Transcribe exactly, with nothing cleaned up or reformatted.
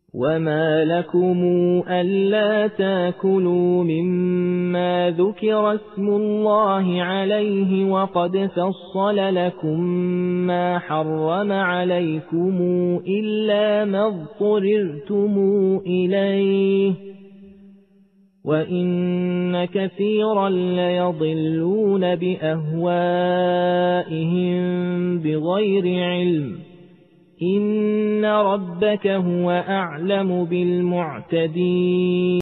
وما لكم ألا تاكلوا مما ذكر اسم الله عليه وقد فصل لكم ما حرم عليكم إلا ما اضطررتم إليه وإن كثيرا ليضلون بأهوائهم بغير علم إن ربك هو أعلم بالمعتدين